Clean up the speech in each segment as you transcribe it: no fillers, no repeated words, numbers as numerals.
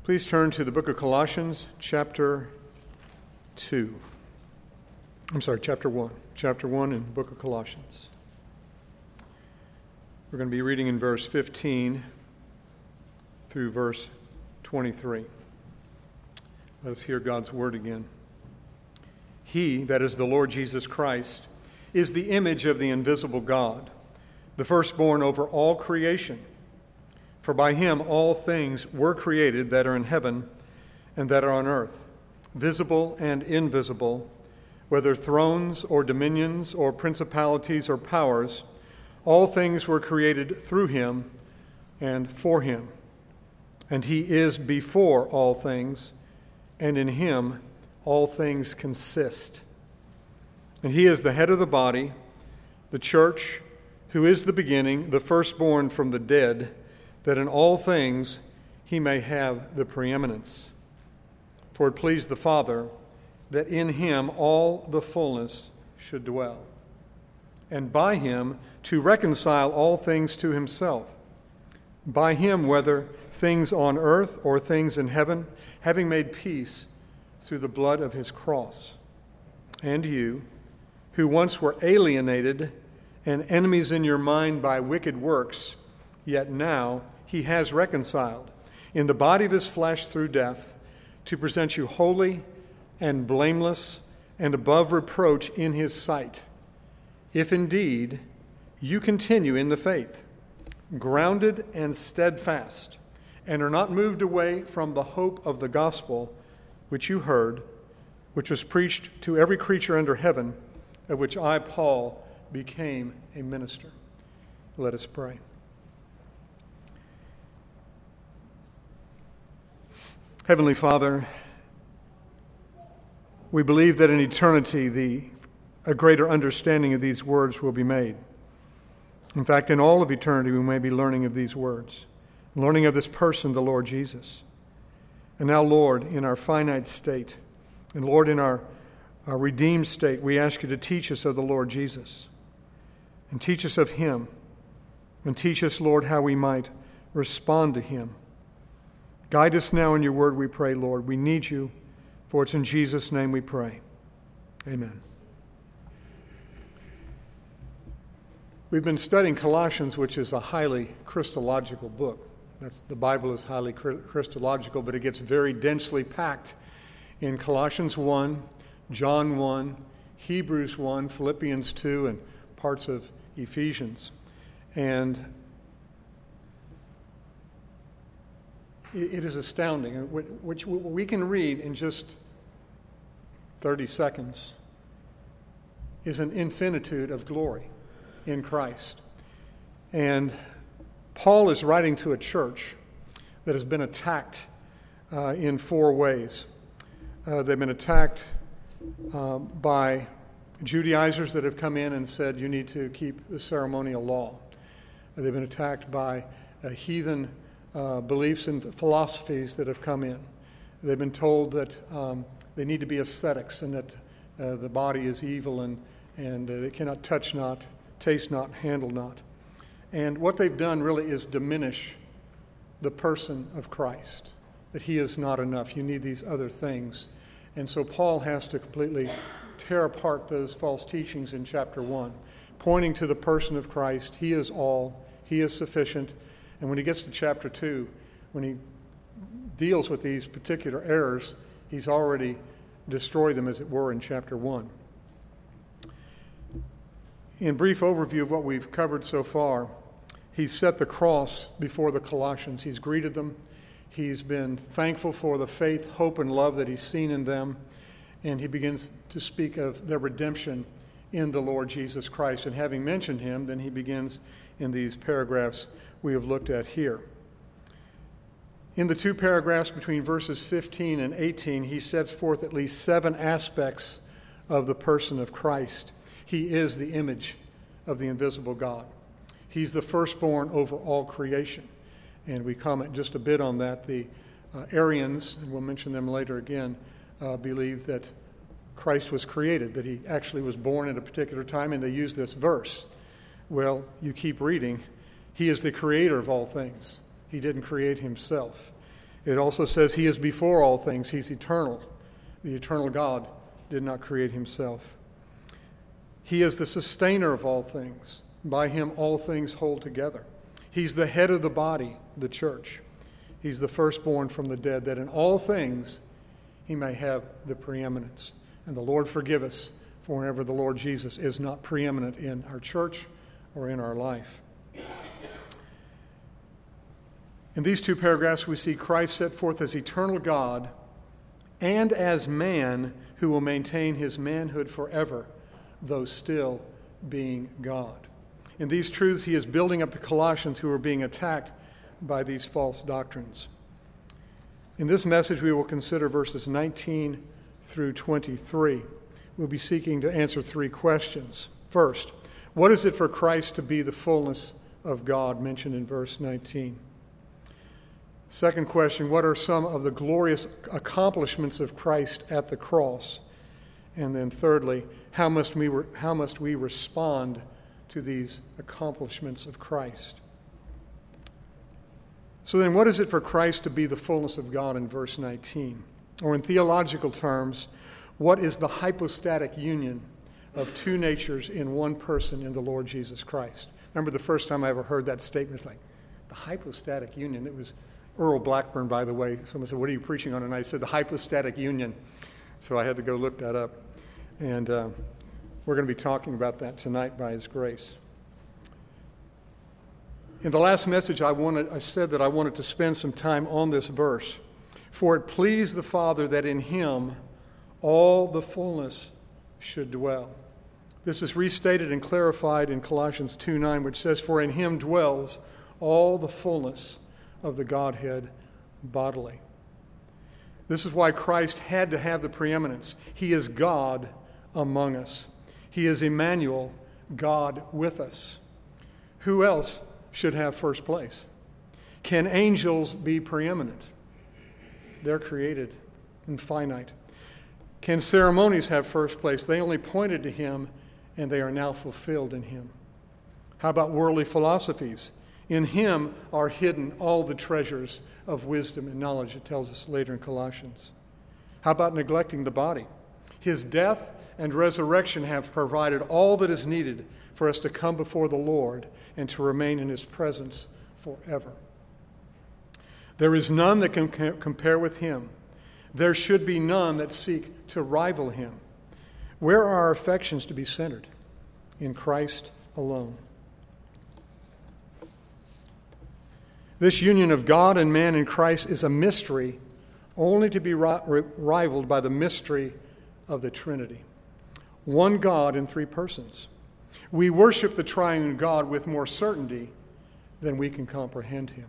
Please turn to the book of Colossians, chapter 1. Chapter 1 in the book of Colossians. We're going to be reading in verse 15 through verse 23. Let us hear God's word again. He, that is the Lord Jesus Christ, is the image of the invisible God, the firstborn over all creation. For by him all things were created that are in heaven and that are on earth, visible and invisible, whether thrones or dominions or principalities or powers. All things were created through him and for him. And he is before all things, and in him all things consist. And he is the head of the body, the church, who is the beginning, the firstborn from the dead, that in all things he may have the preeminence. For it pleased the Father that in him all the fullness should dwell, and by him to reconcile all things to himself. By him, whether things on earth or things in heaven, having made peace through the blood of his cross. And you, who once were alienated and enemies in your mind by wicked works, yet now he has reconciled in the body of his flesh through death, to present you holy and blameless and above reproach in his sight, if indeed you continue in the faith, grounded and steadfast, and are not moved away from the hope of the gospel which you heard, which was preached to every creature under heaven, of which I, Paul, became a minister. Let us pray. Heavenly Father, we believe that in eternity a greater understanding of these words will be made. In fact, in all of eternity we may be learning of these words, learning of this person, the Lord Jesus. And now, Lord, in our finite state, and Lord, in our redeemed state, we ask you to teach us of the Lord Jesus, and teach us of him, and teach us, Lord, how we might respond to him. Guide us now in your word, we pray, Lord. We need you, for it's in Jesus' name we pray. Amen. We've been studying Colossians, which is a highly Christological book. The Bible is highly Christological, but it gets very densely packed in Colossians 1, John 1, Hebrews 1, Philippians 2, and parts of Ephesians. And it is astounding, which we can read in just 30 seconds is an infinitude of glory in Christ. And Paul is writing to a church that has been attacked in four ways. They've been attacked by Judaizers that have come in and said you need to keep the ceremonial law. They've been attacked by heathen beliefs and philosophies that have come in. They've been told that they need to be ascetics and that the body is evil and they cannot touch not, taste not, handle not. And what they've done really is diminish the person of Christ, that he is not enough. You need these other things. And so Paul has to completely tear apart those false teachings in chapter 1, pointing to the person of Christ. He is all. He is sufficient. And when he gets to chapter 2, when he deals with these particular errors, he's already destroyed them, as it were, in chapter 1. In brief overview of what we've covered so far, he's set the cross before the Colossians. He's greeted them. He's been thankful for the faith, hope, and love that he's seen in them. And he begins to speak of their redemption in the Lord Jesus Christ. And having mentioned him, then he begins in these paragraphs we have looked at here. In the two paragraphs between verses 15 and 18, he sets forth at least 7 aspects of the person of Christ. He is the image of the invisible God. He's the firstborn over all creation. And we comment just a bit on that. The Arians, and we'll mention them later again, believe that Christ was created, that he actually was born at a particular time, and they use this verse. Well, you keep reading. He is the creator of all things. He didn't create himself. It also says he is before all things. He's eternal. The eternal God did not create himself. He is the sustainer of all things. By him all things hold together. He's the head of the body, the church. He's the firstborn from the dead, that in all things he may have the preeminence. And the Lord forgive us for whenever the Lord Jesus is not preeminent in our church or in our life. In these two paragraphs, we see Christ set forth as eternal God and as man who will maintain his manhood forever, though still being God. In these truths, he is building up the Colossians who are being attacked by these false doctrines. In this message, we will consider verses 19 through 23. We'll be seeking to answer three questions. First, what is it for Christ to be the fullness of God, mentioned in verse 19? Second question, what are some of the glorious accomplishments of Christ at the cross? And then thirdly, how must we respond to these accomplishments of Christ? So then, what is it for Christ to be the fullness of God in verse 19? Or in theological terms, what is the hypostatic union of two natures in one person in the Lord Jesus Christ? Remember the first time I ever heard that statement, it's like, the hypostatic union. It was Earl Blackburn, by the way. Someone said, what are you preaching on? And I said, the hypostatic union. So I had to go look that up. And we're going to be talking about that tonight by his grace. In the last message, I said that I wanted to spend some time on this verse. For it pleased the Father that in him all the fullness should dwell. This is restated and clarified in Colossians 2:9, which says, for in him dwells all the fullness of the Godhead bodily. This is why Christ had to have the preeminence. He is God among us. He is Emmanuel, God with us. Who else should have first place? Can angels be preeminent? They're created and finite. Can ceremonies have first place? They only pointed to him, and they are now fulfilled in him. How about worldly philosophies? In him are hidden all the treasures of wisdom and knowledge, it tells us later in Colossians. How about neglecting the body? His death and resurrection have provided all that is needed for us to come before the Lord and to remain in his presence forever. There is none that can compare with him. There should be none that seek to rival him. Where are our affections to be centered? In Christ alone. This union of God and man in Christ is a mystery only to be rivaled by the mystery of the Trinity. One God in three persons. We worship the triune God with more certainty than we can comprehend him.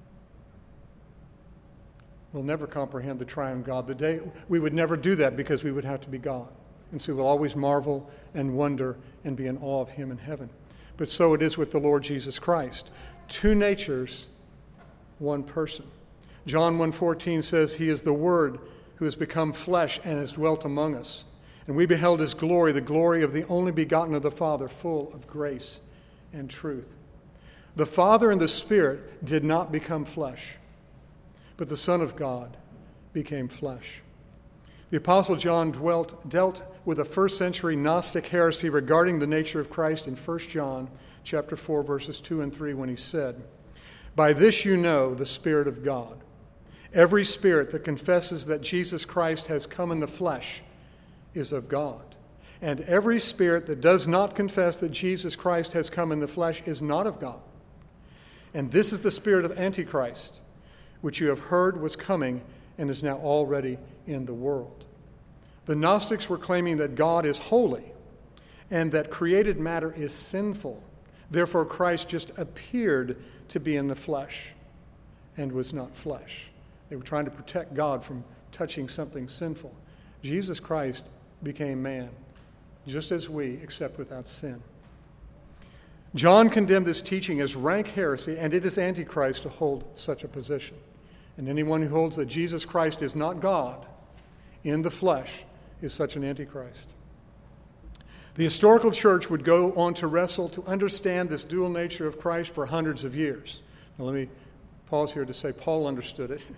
We'll never comprehend the triune God. We would never do that because we would have to be God. And so we'll always marvel and wonder and be in awe of him in heaven. But so it is with the Lord Jesus Christ. Two natures, one person. John 1:14 says, he is the Word who has become flesh and has dwelt among us. And we beheld his glory, the glory of the only begotten of the Father, full of grace and truth. The Father and the Spirit did not become flesh, but the Son of God became flesh. The Apostle John dealt with a first century Gnostic heresy regarding the nature of Christ in 1 John chapter 4, verses 2 and 3, when he said, by this you know the Spirit of God. Every spirit that confesses that Jesus Christ has come in the flesh is of God. And every spirit that does not confess that Jesus Christ has come in the flesh is not of God. And this is the spirit of Antichrist, which you have heard was coming and is now already in the world. The Gnostics were claiming that God is holy and that created matter is sinful. Therefore, Christ just appeared to be in the flesh and was not flesh. They were trying to protect God from touching something sinful. Jesus Christ became man, just as we, except without sin. John condemned this teaching as rank heresy, and it is Antichrist to hold such a position. And anyone who holds that Jesus Christ is not God in the flesh is such an Antichrist. The historical church would go on to wrestle to understand this dual nature of Christ for hundreds of years. Now let me pause here to say Paul understood it.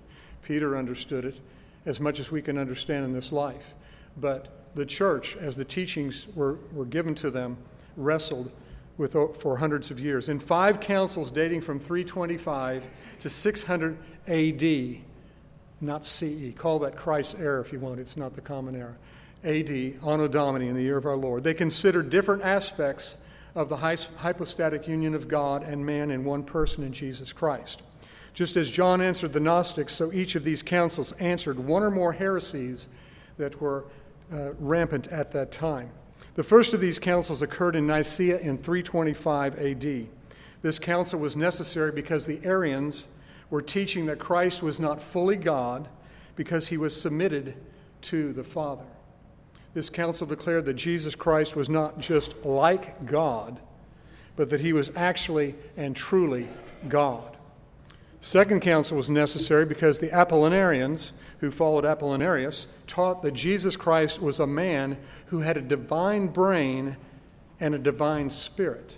Peter understood it as much as we can understand in this life. But the church, as the teachings were given to them, wrestled with for hundreds of years. In 5 councils dating from 325 to 600 A.D., not C.E., call that Christ's era if you want, it's not the common era, A.D., Anno Domini, in the year of our Lord, they considered different aspects of the hypostatic union of God and man in one person in Jesus Christ. Just as John answered the Gnostics, so each of these councils answered one or more heresies that were rampant at that time. The first of these councils occurred in Nicaea in 325 A.D. This council was necessary because the Arians were teaching that Christ was not fully God because he was submitted to the Father. This council declared that Jesus Christ was not just like God, but that he was actually and truly God. Second council was necessary because the Apollinarians, who followed Apollinarius, taught that Jesus Christ was a man who had a divine brain and a divine spirit.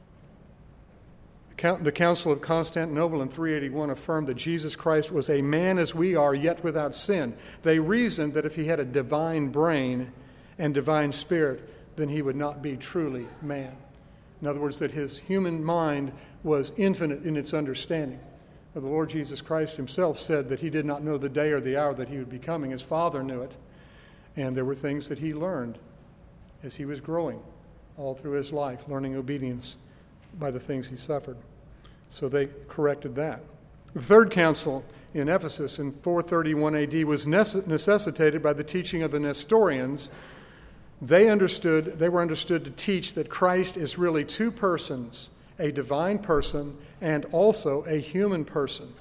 The Council of Constantinople in 381 affirmed that Jesus Christ was a man as we are, yet without sin. They reasoned that if he had a divine brain and divine spirit, then he would not be truly man. In other words, that his human mind was infinite in its understanding. But the Lord Jesus Christ himself said that he did not know the day or the hour that he would be coming. His Father knew it. And there were things that he learned as he was growing all through his life, learning obedience by the things he suffered. So they corrected that. The third council in Ephesus in 431 AD was necessitated by the teaching of the Nestorians. They were understood to teach that Christ is really two persons, a divine person and also a human person.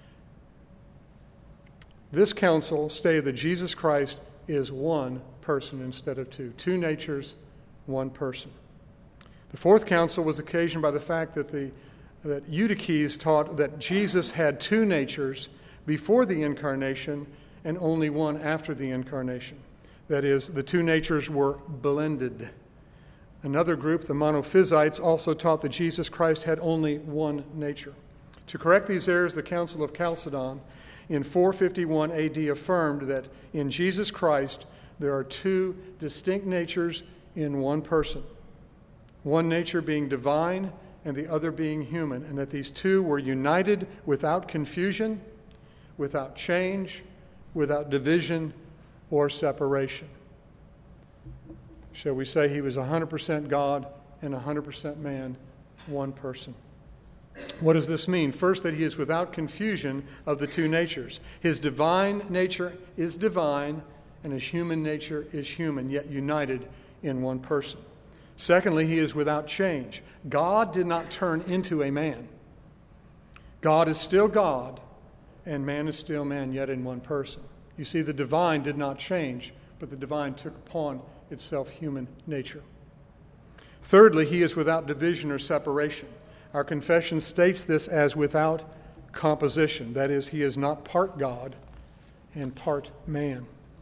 This council stated that Jesus Christ is one person instead of two. Two natures, one person. The fourth council was occasioned by the fact that Eutyches taught that Jesus had two natures before the incarnation and only one after the incarnation. That is, the two natures were blended. Another group, the Monophysites, also taught that Jesus Christ had only one nature. To correct these errors, the Council of Chalcedon in 451 AD affirmed that in Jesus Christ there are two distinct natures in one person. One nature being divine and the other being human, and that these two were united without confusion, without change, without division or separation. Shall we say he was 100% God and 100% man, one person? What does this mean? First, that he is without confusion of the two natures. His divine nature is divine, and his human nature is human, yet united in one person. Secondly, he is without change. God did not turn into a man. God is still God, and man is still man, yet in one person. You see, the divine did not change, but the divine took upon itself human nature. Thirdly, he is without division or separation. Our confession states this as without composition. That is, he is not part God and part man.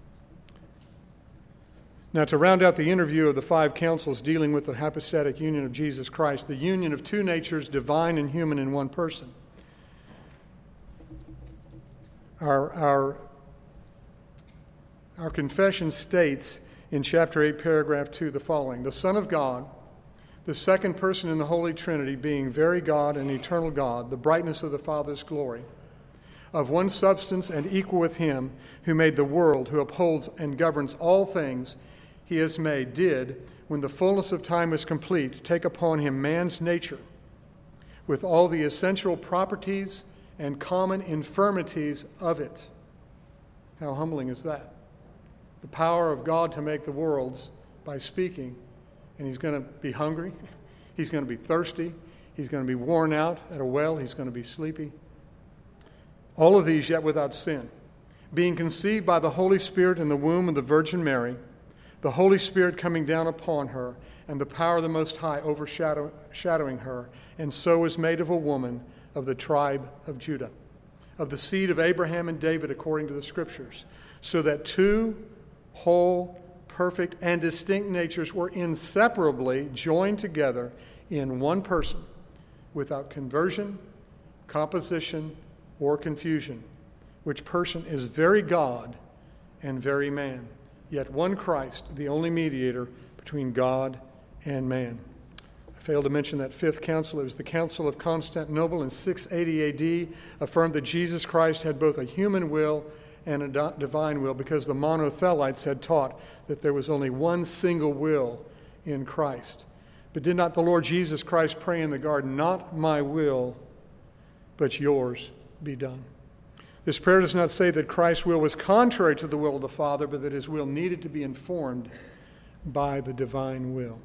Now, to round out the interview of the 5 councils dealing with the hypostatic union of Jesus Christ, the union of two natures, divine and human, in one person. Our confession states in chapter 8, paragraph 2, the following: the Son of God, the second person in the Holy Trinity, being very God and eternal God, the brightness of the Father's glory, of one substance and equal with him who made the world, who upholds and governs all things he has made, did, when the fullness of time was complete, take upon him man's nature, with all the essential properties and common infirmities of it. How humbling is that? The power of God to make the worlds by speaking, and he's going to be hungry, he's going to be thirsty, he's going to be worn out at a well, he's going to be sleepy. All of these yet without sin, being conceived by the Holy Spirit in the womb of the Virgin Mary, the Holy Spirit coming down upon her, and the power of the Most High overshadowing her, and so was made of a woman of the tribe of Judah, of the seed of Abraham and David according to the Scriptures, so that two whole, perfect, and distinct natures were inseparably joined together in one person, without conversion, composition, or confusion. which person is very God and very man, yet one Christ, the only mediator between God and man. I failed to mention that fifth council. It was the Council of Constantinople in 680 AD, affirmed that Jesus Christ had both a human will and a divine will, because the monothelites had taught that there was only one single will in Christ. But did not the Lord Jesus Christ pray in the garden, "Not my will, but yours be done"? This prayer does not say that Christ's will was contrary to the will of the Father, but that his will needed to be informed by the divine will.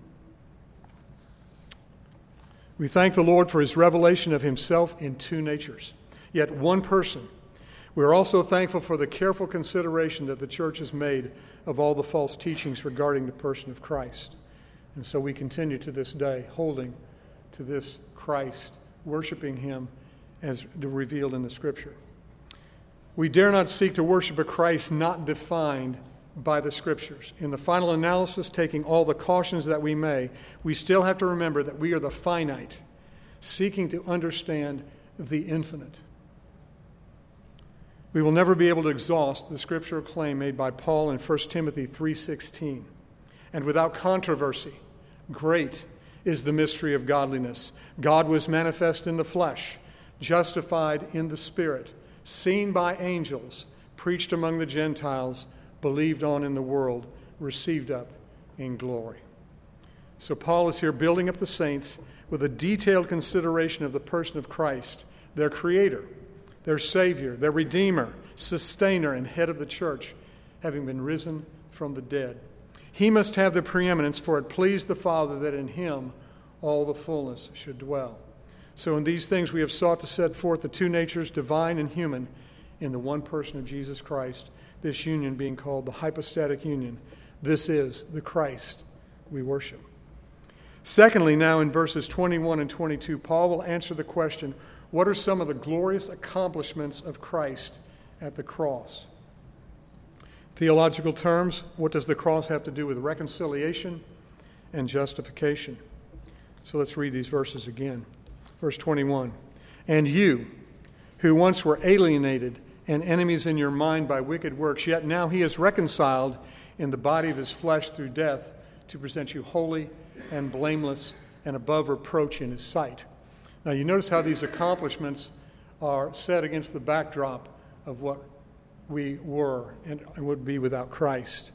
We thank the Lord for his revelation of himself in two natures, yet one person. We are also thankful for the careful consideration that the church has made of all the false teachings regarding the person of Christ. And so we continue to this day holding to this Christ, worshiping him as revealed in the Scripture. We dare not seek to worship a Christ not defined by the Scriptures. In the final analysis, taking all the cautions that we may, we still have to remember that we are the finite, seeking to understand the infinite. We will never be able to exhaust the scriptural claim made by Paul in 1 Timothy 3:16. And without controversy, great is the mystery of godliness. God was manifest in the flesh, justified in the Spirit, seen by angels, preached among the Gentiles, believed on in the world, received up in glory. So Paul is here building up the saints with a detailed consideration of the person of Christ, their Creator, their Savior, their Redeemer, Sustainer, and Head of the church, having been risen from the dead. He must have the preeminence, for it pleased the Father that in him all the fullness should dwell. So in these things we have sought to set forth the two natures, divine and human, in the one person of Jesus Christ, this union being called the hypostatic union. This is the Christ we worship. Secondly, now in verses 21 and 22, Paul will answer the question, what are some of the glorious accomplishments of Christ at the cross? Theological terms, what does the cross have to do with reconciliation and justification? So let's read these verses again. Verse 21, "And you, who once were alienated and enemies in your mind by wicked works, yet now he is reconciled in the body of his flesh through death to present you holy and blameless and above reproach in his sight." Now you notice how these accomplishments are set against the backdrop of what we were and would be without Christ.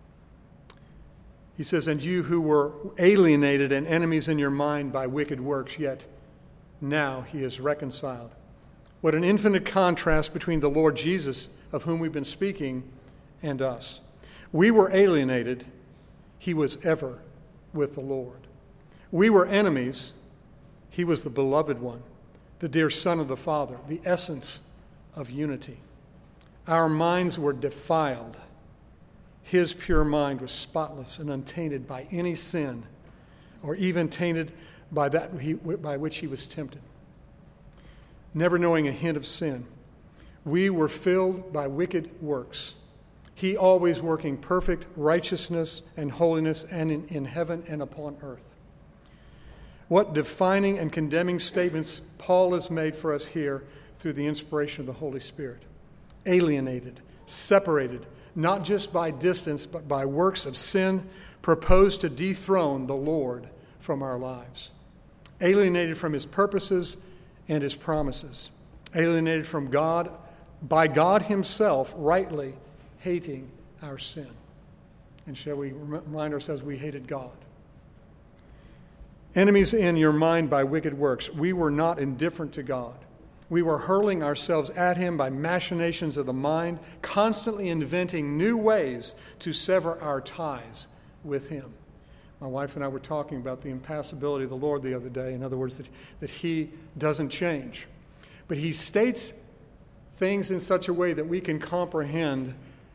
He says, "And you who were alienated and enemies in your mind by wicked works, yet now he is reconciled." What an infinite contrast between the Lord Jesus, of whom we've been speaking, and us. We were alienated. He was ever with the Lord. We were enemies. He was the beloved one, the dear Son of the Father, the essence of unity. Our minds were defiled. His pure mind was spotless and untainted by any sin, or even tainted by that by which he was tempted. Never knowing a hint of sin, we were filled by wicked works. He always working perfect righteousness and holiness and in heaven and upon earth. What defining and condemning statements Paul has made for us here through the inspiration of the Holy Spirit. Alienated, separated, not just by distance, but by works of sin, proposed to dethrone the Lord from our lives. Alienated from his purposes and his promises. Alienated from God, by God himself, rightly hating our sin. And shall we remind ourselves we hated God? Enemies in your mind by wicked works. We were not indifferent to God. We were hurling ourselves at him by machinations of the mind, constantly inventing new ways to sever our ties with him. My wife and I were talking about the impassibility of the Lord the other day. In other words, that he doesn't change. But he states things in such a way that we can comprehend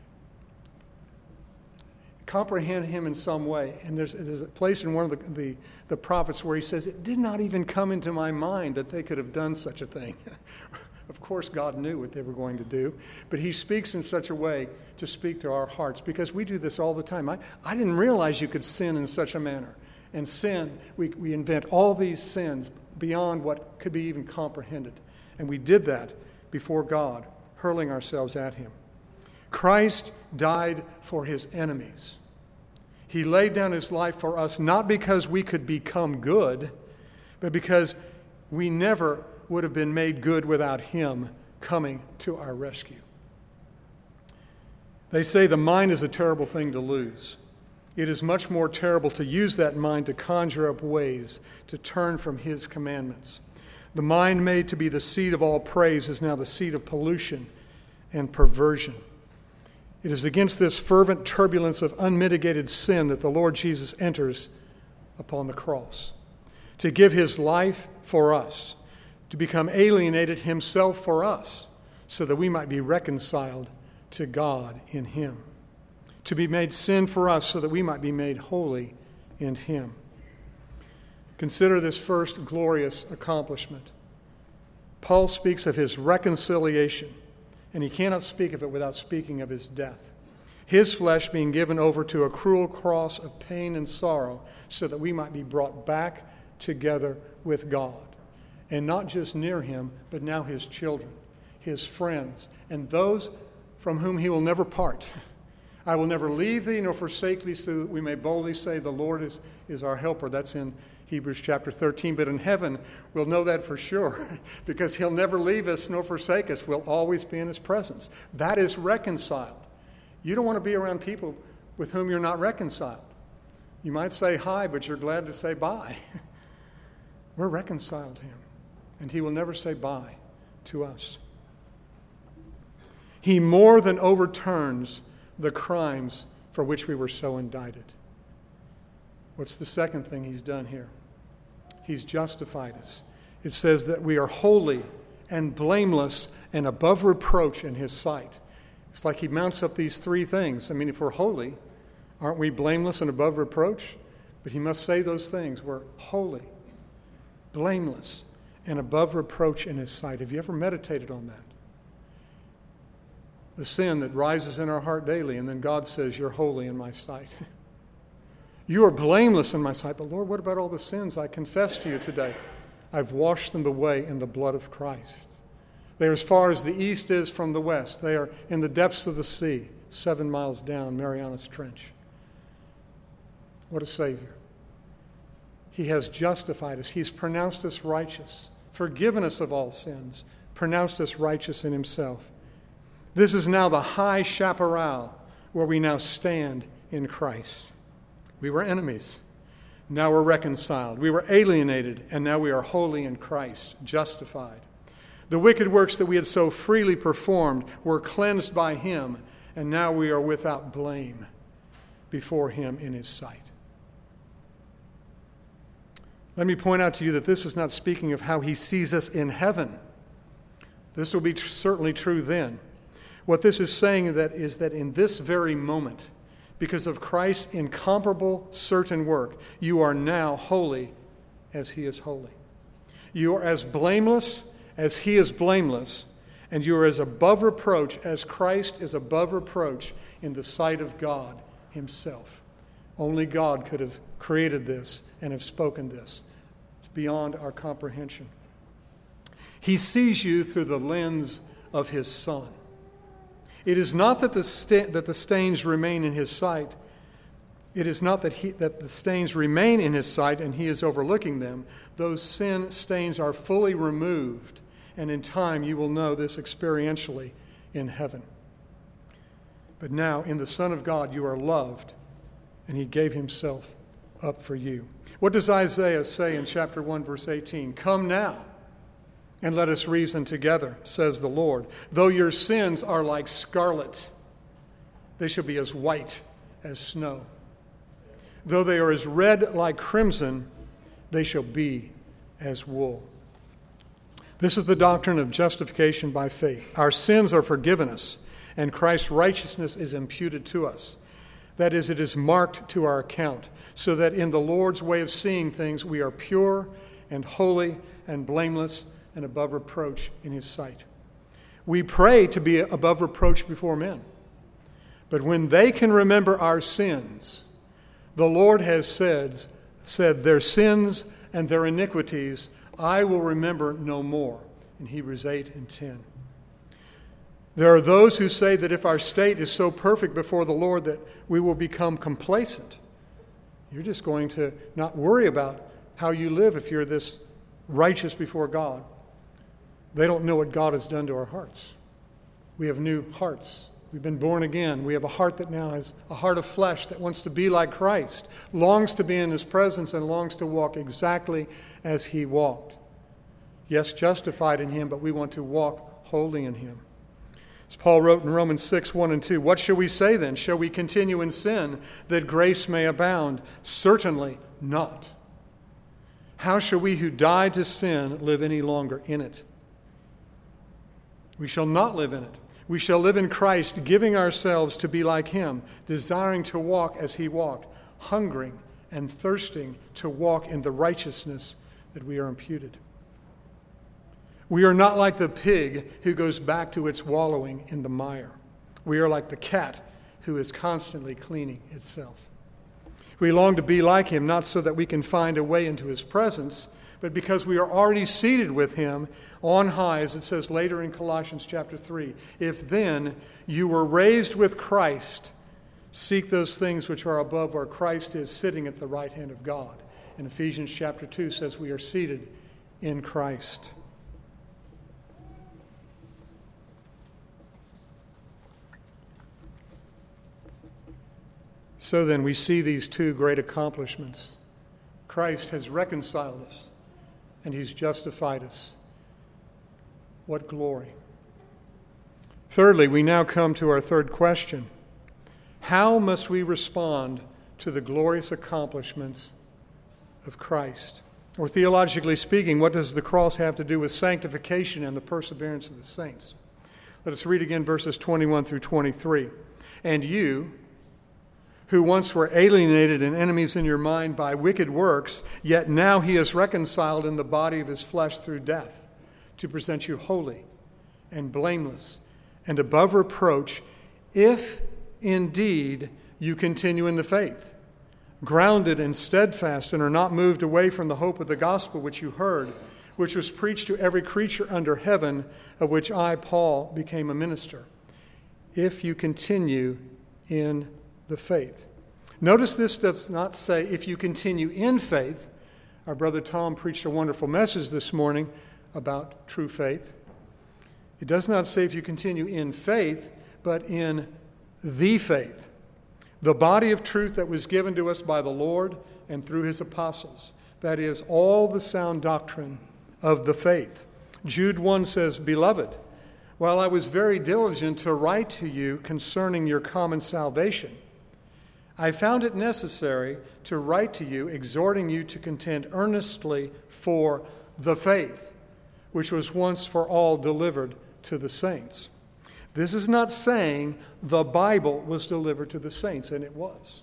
him in some way. And there's a place in one of the prophets where he says, "It did not even come into my mind that they could have done such a thing." Of course, God knew what they were going to do, but he speaks in such a way to speak to our hearts, because we do this all the time. I didn't realize you could sin in such a manner. And sin, we invent all these sins beyond what could be even comprehended. And we did that before God. hurling ourselves at him. Christ died for his enemies. He laid down his life for us not because we could become good, but because we never would have been made good without him coming to our rescue. They say the mind is a terrible thing to lose. It is much more terrible to use that mind to conjure up ways to turn from his commandments. The mind made to be the seat of all praise is now the seat of pollution and perversion. It is against this fervent turbulence of unmitigated sin that the Lord Jesus enters upon the cross, to give his life for us, to become alienated himself for us, so that we might be reconciled to God in him, to be made sin for us so that we might be made holy in him. Consider this first glorious accomplishment. Paul speaks of his reconciliation, and he cannot speak of it without speaking of his death. His flesh being given over to a cruel cross of pain and sorrow so that we might be brought back together with God. And not just near him, but now his children, his friends, and those from whom he will never part. I will never leave thee nor forsake thee, so that we may boldly say the Lord is our helper. That's in Hebrews chapter 13. But in heaven, we'll know that for sure, because he'll never leave us nor forsake us. We'll always be in his presence. That is reconciled. You don't want to be around people with whom you're not reconciled. You might say hi, but you're glad to say bye. We're reconciled to him, and he will never say bye to us. He more than overturns the crimes for which we were so indicted. What's the second thing he's done here? He's justified us. It says that we are holy and blameless and above reproach in his sight. It's like he mounts up these three things. I mean, if we're holy, aren't we blameless and above reproach? But he must say those things. We're holy, blameless, and above reproach in his sight. Have you ever meditated on that? The sin that rises in our heart daily, and then God says, you're holy in my sight. You are blameless in my sight. But Lord, what about all the sins I confess to you today? I've washed them away in the blood of Christ. They are as far as the east is from the west. They are in the depths of the sea, 7 miles down Marianas Trench. What a Savior. He has justified us. He's pronounced us righteous, forgiven us of all sins, pronounced us righteous in himself. This is now the high chaparral where we now stand in Christ. We were enemies. Now we're reconciled. We were alienated, and now we are holy in Christ, justified. The wicked works that we had so freely performed were cleansed by him, and now we are without blame before him in his sight. Let me point out to you that this is not speaking of how he sees us in heaven. This will be certainly true then. What this is saying is that in this very moment, because of Christ's incomparable certain work, you are now holy as he is holy. You are as blameless as he is blameless, and you are as above reproach as Christ is above reproach in the sight of God himself. Only God could have created this and have spoken this. It's beyond our comprehension. He sees you through the lens of his Son. It is not that the stains remain in his sight. It is not that the stains remain in his sight and he is overlooking them. Those sin stains are fully removed, and in time you will know this experientially in heaven. But now, in the Son of God, you are loved, and he gave himself up for you. What does Isaiah say in chapter 1, verse 18? Come now, and let us reason together, says the Lord. Though your sins are like scarlet, they shall be as white as snow. Though they are as red like crimson, they shall be as wool. This is the doctrine of justification by faith. Our sins are forgiven us, and Christ's righteousness is imputed to us. That is, it is marked to our account, so that in the Lord's way of seeing things, we are pure and holy and blameless and above reproach in his sight. We pray to be above reproach before men. But when they can remember our sins, the Lord has said, their sins and their iniquities I will remember no more. In Hebrews 8 and 10. There are those who say that if our state is so perfect before the Lord that we will become complacent. You're just going to not worry about how you live if you're this righteous before God. They don't know what God has done to our hearts. We have new hearts. We've been born again. We have a heart that now has a heart of flesh that wants to be like Christ, longs to be in His presence, and longs to walk exactly as He walked. Yes, justified in Him, but we want to walk wholly in Him. As Paul wrote in Romans 6, 1 and 2, what shall we say then? Shall we continue in sin that grace may abound? Certainly not. How shall we who died to sin live any longer in it? We shall not live in it. We shall live in Christ, giving ourselves to be like Him, desiring to walk as He walked, hungering and thirsting to walk in the righteousness that we are imputed. We are not like the pig who goes back to its wallowing in the mire. We are like the cat who is constantly cleaning itself. We long to be like Him, not so that we can find a way into His presence, but because we are already seated with Him on high, as it says later in Colossians chapter 3. If then you were raised with Christ, seek those things which are above where Christ is sitting at the right hand of God. And Ephesians chapter 2 says we are seated in Christ. So then we see these two great accomplishments. Christ has reconciled us, and He's justified us. What glory. Thirdly, we now come to our third question. How must we respond to the glorious accomplishments of Christ? Or theologically speaking, what does the cross have to do with sanctification and the perseverance of the saints? Let us read again verses 21 through 23. And you, who once were alienated and enemies in your mind by wicked works, yet now He is reconciled in the body of His flesh through death, to present you holy and blameless and above reproach, if indeed you continue in the faith, grounded and steadfast, and are not moved away from the hope of the gospel which you heard, which was preached to every creature under heaven, of which I, Paul, became a minister, if you continue in the faith. Notice this does not say if you continue in faith. Our brother Tom preached a wonderful message this morning about true faith. It does not say if you continue in faith, but in the faith, the body of truth that was given to us by the Lord and through His apostles. That is, all the sound doctrine of the faith. Jude 1 says, Beloved, while I was very diligent to write to you concerning your common salvation, I found it necessary to write to you, exhorting you to contend earnestly for the faith, which was once for all delivered to the saints. This is not saying the Bible was delivered to the saints, and it was.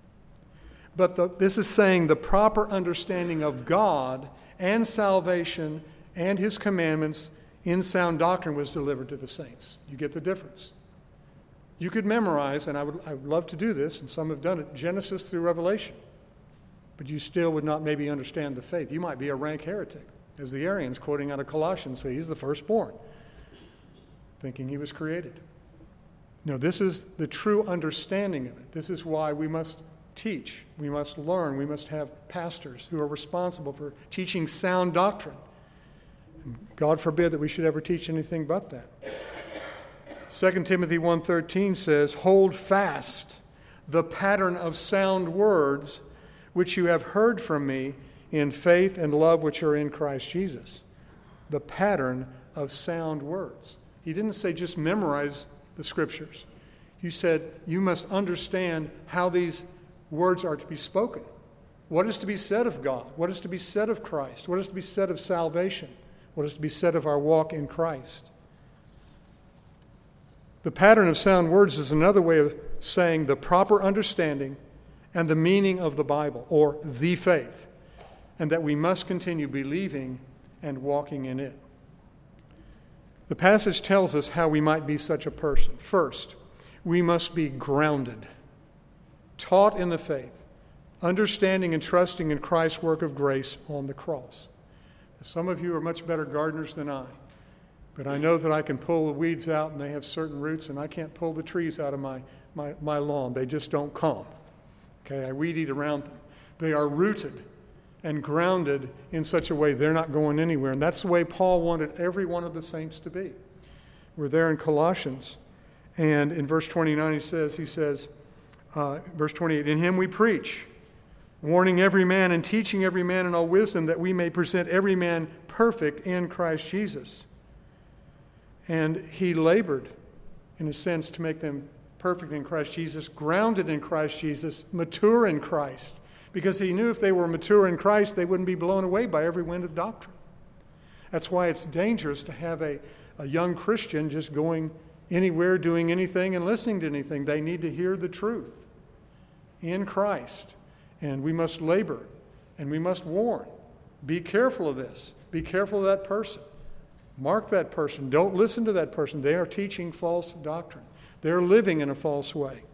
But this is saying the proper understanding of God and salvation and His commandments in sound doctrine was delivered to the saints. You get the difference. You could memorize, and I would love to do this, and some have done it, Genesis through Revelation. But you still would not maybe understand the faith. You might be a rank heretic, as the Arians, quoting out of Colossians, say he's the firstborn, thinking he was created. No, this is the true understanding of it. This is why we must teach, we must learn, we must have pastors who are responsible for teaching sound doctrine. And God forbid that we should ever teach anything but that. 2 Timothy 1:13 says, Hold fast the pattern of sound words which you have heard from me in faith and love which are in Christ Jesus. The pattern of sound words. He didn't say just memorize the Scriptures. He said you must understand how these words are to be spoken. What is to be said of God? What is to be said of Christ? What is to be said of salvation? What is to be said of our walk in Christ? The pattern of sound words is another way of saying the proper understanding and the meaning of the Bible, or the faith, and that we must continue believing and walking in it. The passage tells us how we might be such a person. First, we must be grounded, taught in the faith, understanding and trusting in Christ's work of grace on the cross. Some of you are much better gardeners than I. But I know that I can pull the weeds out, and they have certain roots, and I can't pull the trees out of my lawn. They just don't come. Okay, I weed eat around them. They are rooted and grounded in such a way they're not going anywhere. And that's the way Paul wanted every one of the saints to be. We're there in Colossians. And in verse 29 he says, verse 28, in him we preach, warning every man and teaching every man in all wisdom, that we may present every man perfect in Christ Jesus. And he labored, in a sense, to make them perfect in Christ Jesus, grounded in Christ Jesus, mature in Christ, because he knew if they were mature in Christ, they wouldn't be blown away by every wind of doctrine. That's why it's dangerous to have a young Christian just going anywhere, doing anything, and listening to anything. They need to hear the truth in Christ. And we must labor, and we must warn. Be careful of this. Be careful of that person. Mark that person. Don't listen to that person. They are teaching false doctrine. They're living in a false way.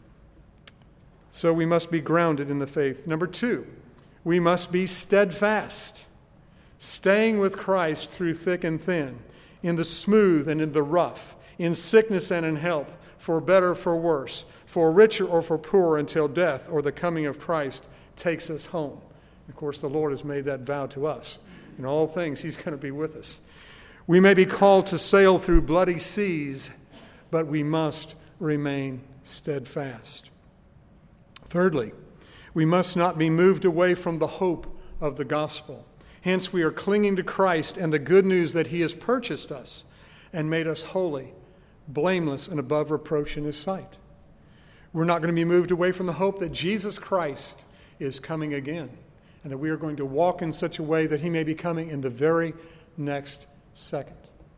So we must be grounded in the faith. Number 2, we must be steadfast, staying with Christ through thick and thin, in the smooth and in the rough, in sickness and in health, for better, for worse, for richer or for poorer, until death or the coming of Christ takes us home. Of course, the Lord has made that vow to us. In all things, he's going to be with us. We may be called to sail through bloody seas, but we must remain steadfast. Thirdly, we must not be moved away from the hope of the gospel. Hence, we are clinging to Christ and the good news that he has purchased us and made us holy, blameless, and above reproach in his sight. We're not going to be moved away from the hope that Jesus Christ is coming again, and that we are going to walk in such a way that he may be coming in the very next second.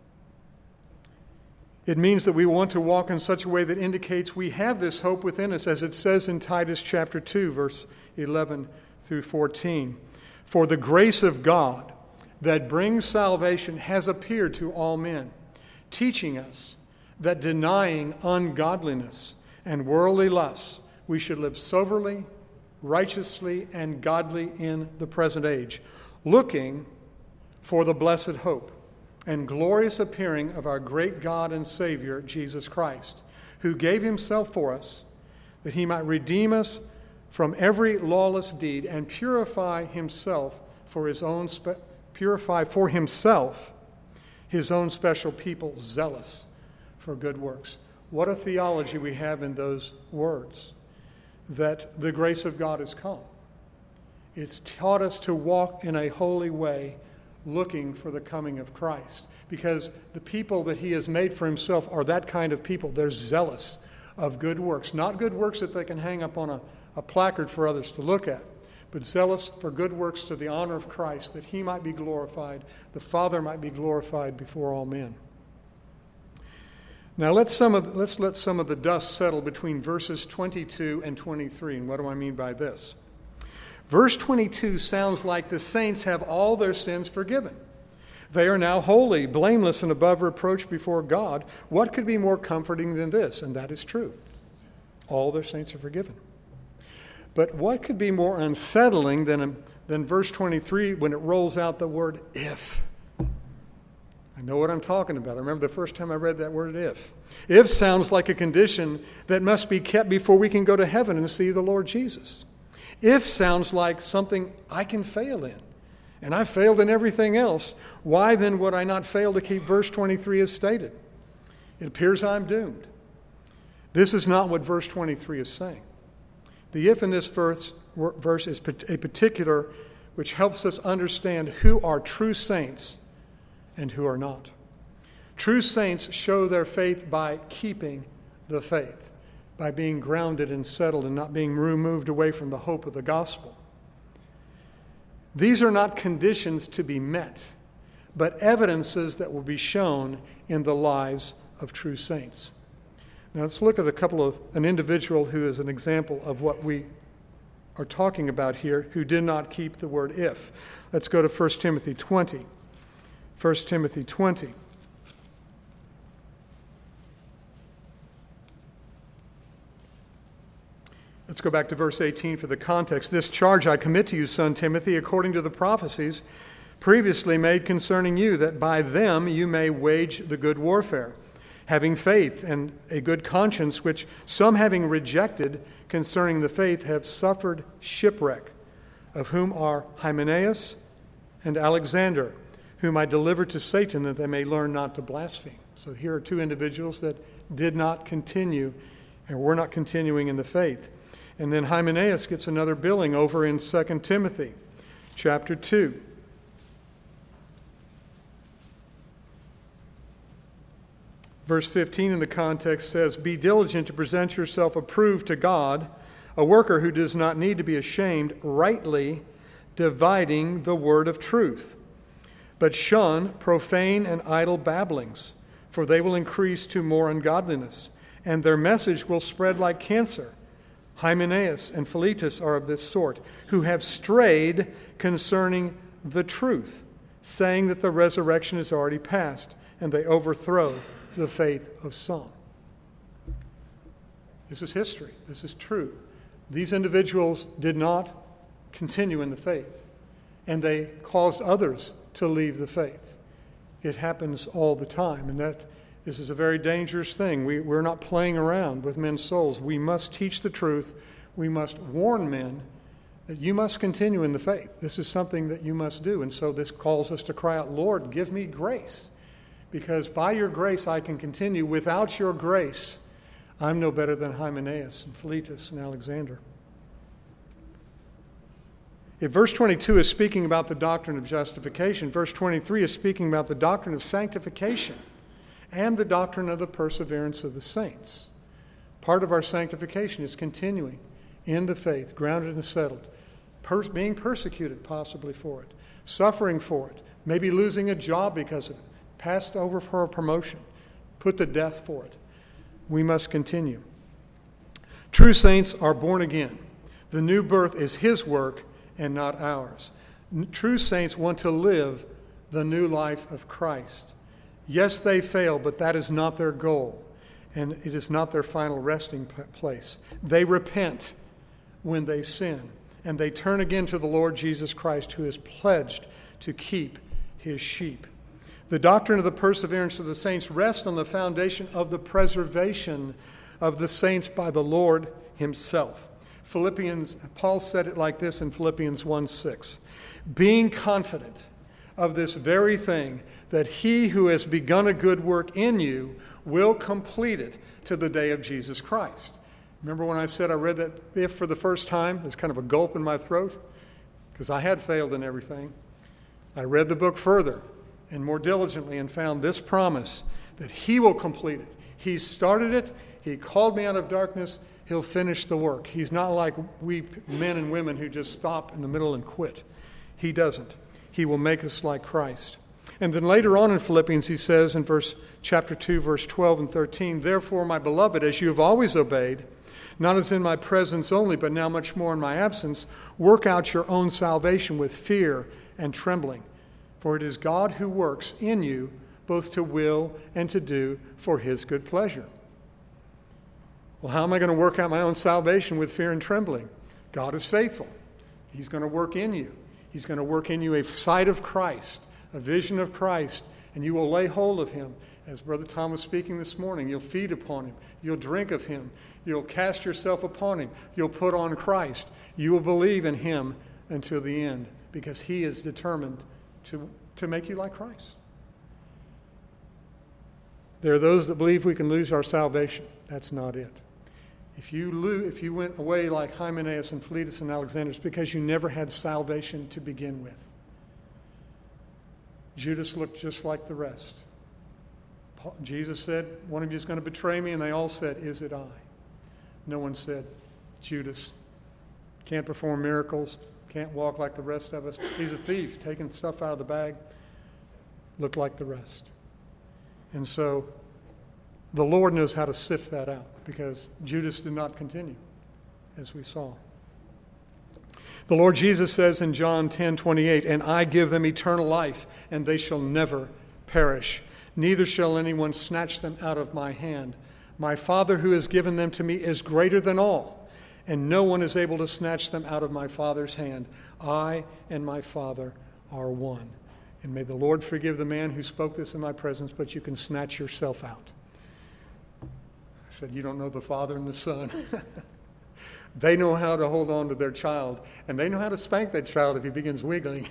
It means that we want to walk in such a way that indicates we have this hope within us, as it says in Titus chapter 2, verse 11 through 14. For the grace of God that brings salvation has appeared to all men, teaching us that denying ungodliness and worldly lusts, we should live soberly, righteously, and godly in the present age, looking for the blessed hope and glorious appearing of our great God and Savior, Jesus Christ, who gave himself for us, that he might redeem us from every lawless deed and purify for himself his own special people, zealous for good works. What a theology we have in those words, that the grace of God has come. It's taught us to walk in a holy way, looking for the coming of Christ, because the people that he has made for himself are that kind of people. They're zealous of good works, not good works that they can hang up on a placard for others to look at, but zealous for good works to the honor of Christ, that he might be glorified, the Father might be glorified before all men. Now let's let some of the dust settle between verses 22 and 23. And what do I mean by this? Verse 22 sounds like the saints have all their sins forgiven. They are now holy, blameless, and above reproach before God. What could be more comforting than this? And that is true. All their saints are forgiven. But what could be more unsettling than verse 23 when it rolls out the word if? I know what I'm talking about. I remember the first time I read that word if. If sounds like a condition that must be kept before we can go to heaven and see the Lord Jesus. If sounds like something I can fail in. And I've failed in everything else. Why then would I not fail to keep verse 23 as stated? It appears I'm doomed. This is not what verse 23 is saying. The if in this verse is a particular which helps us understand who are true saints and who are not. True saints show their faith by keeping the faith, by being grounded and settled and not being removed away from the hope of the gospel. These are not conditions to be met, but evidences that will be shown in the lives of true saints. Now let's look at an individual who is an example of what we are talking about here, who did not keep the word if. Let's go to 1 Timothy 20. 1 Timothy 20. Let's go back to verse 18 for the context. This charge I commit to you, son Timothy, according to the prophecies previously made concerning you, that by them you may wage the good warfare, having faith and a good conscience, which some having rejected concerning the faith have suffered shipwreck, of whom are Hymenaeus and Alexander, whom I delivered to Satan that they may learn not to blaspheme. So here are two individuals that did not continue and were not continuing in the faith. And then Hymenaeus gets another billing over in 2 Timothy chapter 2. Verse 15 in the context says, "Be diligent to present yourself approved to God, a worker who does not need to be ashamed, rightly dividing the word of truth. But shun profane and idle babblings, for they will increase to more ungodliness, and their message will spread like cancer. Hymenaeus and Philetus are of this sort, who have strayed concerning the truth, saying that the resurrection is already past, and they overthrow the faith of some." This is history. This is true. These individuals did not continue in the faith, and they caused others to leave the faith. It happens all the time, and this is a very dangerous thing. We're not playing around with men's souls. We must teach the truth. We must warn men that you must continue in the faith. This is something that you must do, and so this calls us to cry out, "Lord, give me grace, because by your grace I can continue. Without your grace, I'm no better than Hymenaeus and Philetus and Alexander." If verse 22 is speaking about the doctrine of justification, verse 23 is speaking about the doctrine of sanctification and the doctrine of the perseverance of the saints. Part of our sanctification is continuing in the faith, grounded and settled, being persecuted possibly for it, suffering for it, maybe losing a job because of it, passed over for a promotion, put to death for it. We must continue. True saints are born again. The new birth is His work and not ours. True saints want to live the new life of Christ. Yes, they fail, but that is not their goal, and it is not their final resting place. They repent when they sin, and they turn again to the Lord Jesus Christ, who is pledged to keep His sheep. The doctrine of the perseverance of the saints rests on the foundation of the preservation of the saints by the Lord Himself. Paul said it like this in Philippians 1:6, "Being confident of this very thing, that He who has begun a good work in you will complete it to the day of Jesus Christ." Remember when I said I read that "if" for the first time? There's kind of a gulp in my throat because I had failed in everything. I read the book further and more diligently and found this promise that He will complete it. He started it. He called me out of darkness. He'll finish the work. He's not like we men and women who just stop in the middle and quit. He doesn't. He will make us like Christ. And then later on in Philippians, he says in chapter 2, verse 12 and 13, "Therefore, my beloved, as you have always obeyed, not as in my presence only, but now much more in my absence, work out your own salvation with fear and trembling. For it is God who works in you both to will and to do for His good pleasure." Well, how am I going to work out my own salvation with fear and trembling? God is faithful. He's going to work in you. He's going to work in you a sight of Christ, a vision of Christ, and you will lay hold of Him. As Brother Tom was speaking this morning, you'll feed upon Him. You'll drink of Him. You'll cast yourself upon Him. You'll put on Christ. You will believe in Him until the end, because He is determined to make you like Christ. There are those that believe we can lose our salvation. That's not it. If you went away like Hymenaeus and Philetus and Alexander, it's because you never had salvation to begin with. Judas looked just like the rest. Jesus said, "One of you is going to betray me," and they all said, "Is it I?" No one said, "Judas can't perform miracles, can't walk like the rest of us. He's a thief, taking stuff out of the bag." Looked like the rest. And so the Lord knows how to sift that out, because Judas did not continue, as we saw. The Lord Jesus says in John 10:28, "And I give them eternal life, and they shall never perish. Neither shall anyone snatch them out of my hand. My Father who has given them to me is greater than all, and no one is able to snatch them out of my Father's hand. I and my Father are one." And may the Lord forgive the man who spoke this in my presence, but you can snatch yourself out. I said, you don't know the Father and the Son. They know how to hold on to their child, and they know how to spank that child if he begins wiggling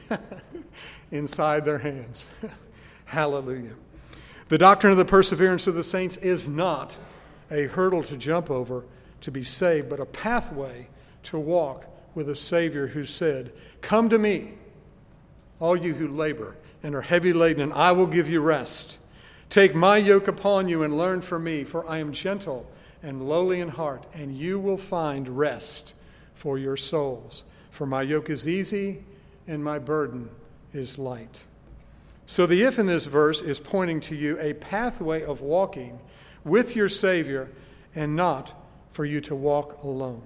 inside their hands. Hallelujah. The doctrine of the perseverance of the saints is not a hurdle to jump over to be saved, but a pathway to walk with a Savior who said, come to me, all you who labor and are heavy laden, and I will give you rest. Take my yoke upon you and learn from me, for I am gentle and lowly in heart, and you will find rest for your souls. For my yoke is easy and my burden is light. So the if in this verse is pointing to you a pathway of walking with your Savior and not for you to walk alone.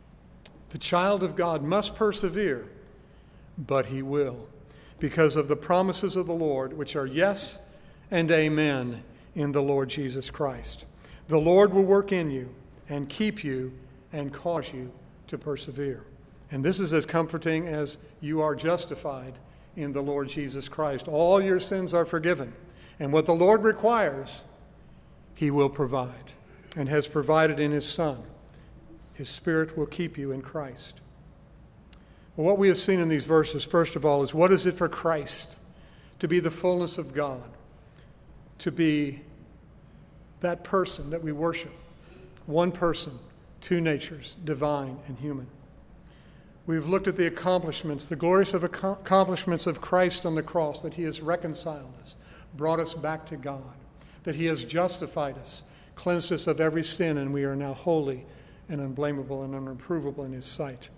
The child of God must persevere, but he will, because of the promises of the Lord, which are yes and amen in the Lord Jesus Christ. The Lord will work in you and keep you and cause you to persevere. And this is as comforting as you are justified in the Lord Jesus Christ. All your sins are forgiven. And what the Lord requires, he will provide and has provided in his Son. His Spirit will keep you in Christ. Well, what we have seen in these verses, first of all, is what is it for Christ to be the fullness of God, to be that person that we worship, one person, two natures, divine and human. We've looked at the accomplishments, the glorious accomplishments of Christ on the cross, that he has reconciled us, brought us back to God, that he has justified us, cleansed us of every sin, and we are now holy and unblameable and unreprovable in his sight.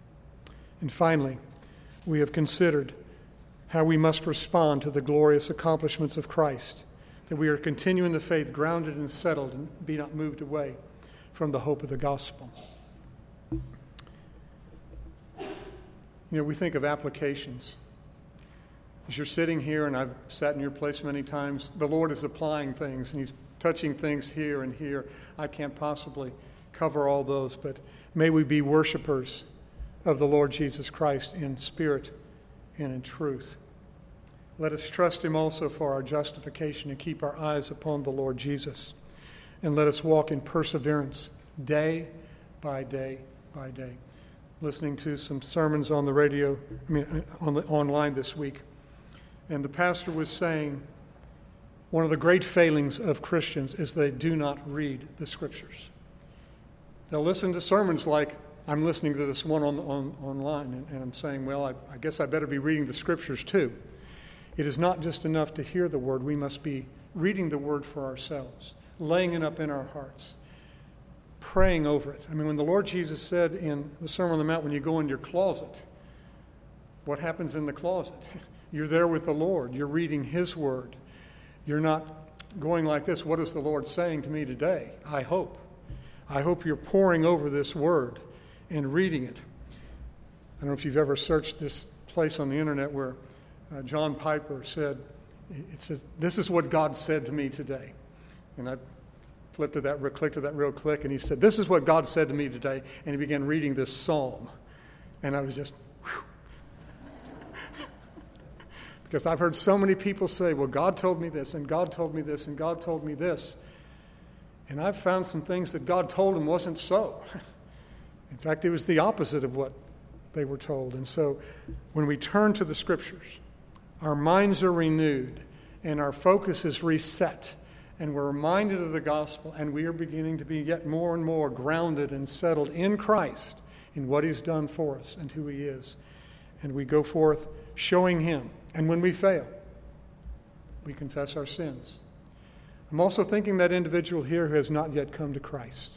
And finally, we have considered how we must respond to the glorious accomplishments of Christ, that we are continuing the faith grounded and settled and be not moved away from the hope of the gospel. You know, we think of applications. As you're sitting here, and I've sat in your place many times, the Lord is applying things, and he's touching things here and here. I can't possibly cover all those, but may we be worshipers of the Lord Jesus Christ in spirit and in truth. Let us trust him also for our justification and keep our eyes upon the Lord Jesus. And let us walk in perseverance day by day by day. Listening to some sermons on the radio, online this week, and the pastor was saying one of the great failings of Christians is they do not read the Scriptures. They'll listen to sermons like I'm listening to this one online, and I'm saying, well, I guess I better be reading the Scriptures too. It is not just enough to hear the Word. We must be reading the Word for ourselves, laying it up in our hearts, praying over it. I mean, when the Lord Jesus said in the Sermon on the Mount, when you go in your closet, what happens in the closet? You're there with the Lord. You're reading his Word. You're not going like this, what is the Lord saying to me today? I hope you're poring over this Word and reading it. I don't know if you've ever searched this place on the internet where John Piper said, it says, this is what God said to me today. And I clicked to that real quick, and he said, this is what God said to me today. And he began reading this psalm. And I was just, whew. Because I've heard so many people say, well, God told me this, and God told me this, and God told me this. And I've found some things that God told them wasn't so. In fact, it was the opposite of what they were told. And so when we turn to the Scriptures, our minds are renewed and our focus is reset, and we're reminded of the gospel, and we are beginning to be yet more and more grounded and settled in Christ, in what he's done for us and who he is. And we go forth showing him. And when we fail, we confess our sins. I'm also thinking that individual here who has not yet come to Christ.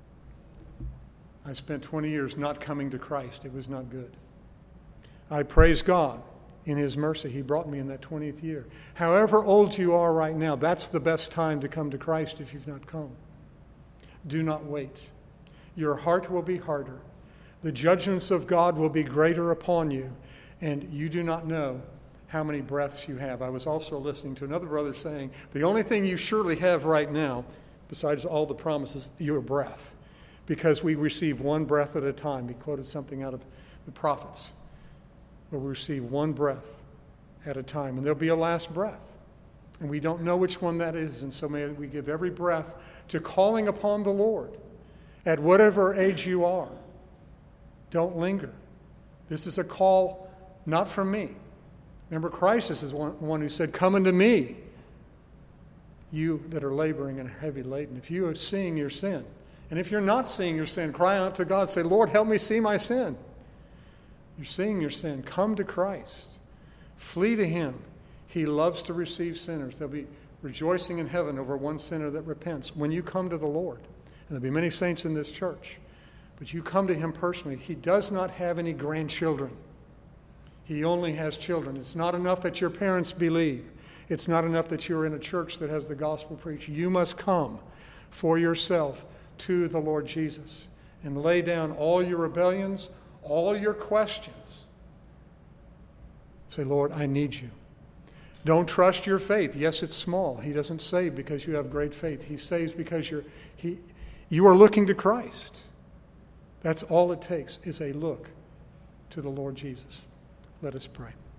I spent 20 years not coming to Christ. It was not good. I praise God in his mercy. He brought me in that 20th year. However old you are right now, that's the best time to come to Christ if you've not come. Do not wait. Your heart will be harder. The judgments of God will be greater upon you, and you do not know how many breaths you have. I was also listening to another brother saying, the only thing you surely have right now, besides all the promises, your breath. Because we receive one breath at a time. He quoted something out of the prophets, where we receive one breath at a time, and there'll be a last breath. And we don't know which one that is, and so may we give every breath to calling upon the Lord at whatever age you are. Don't linger. This is a call not from me. Remember, Christ is the one who said, "Come unto me, you that are laboring and heavy laden." If you are seeing your sin, and if you're not seeing your sin, cry out to God. Say, "Lord, help me see my sin." You're seeing your sin. Come to Christ. Flee to him. He loves to receive sinners. There'll be rejoicing in heaven over one sinner that repents when you come to the Lord. And there'll be many saints in this church. But you come to him personally. He does not have any grandchildren. He only has children. It's not enough that your parents believe. It's not enough that you're in a church that has the gospel preached. You must come for yourself to the Lord Jesus and lay down all your rebellions, all your questions. Say, "Lord, I need you." Don't trust your faith. Yes, it's small. He doesn't save because you have great faith. He saves because you are looking to Christ. That's all it takes, is a look to the Lord Jesus. Let us pray.